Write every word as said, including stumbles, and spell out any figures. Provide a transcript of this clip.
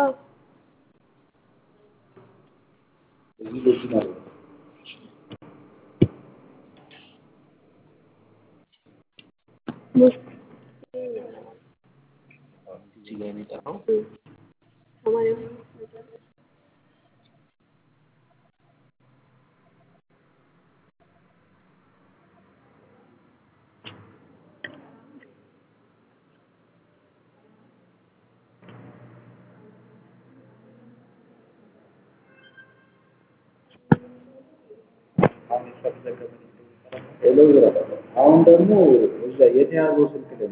አዎ እዚህ ለዚህ ማለት ነው። ሞስት እዚህ ላይ ነው የጠራው። ሰማንያ አምስት መጨረሻ አሁን የተዘገበ አሁን ደግሞ እዛ የተያዘው ስልክ ላይ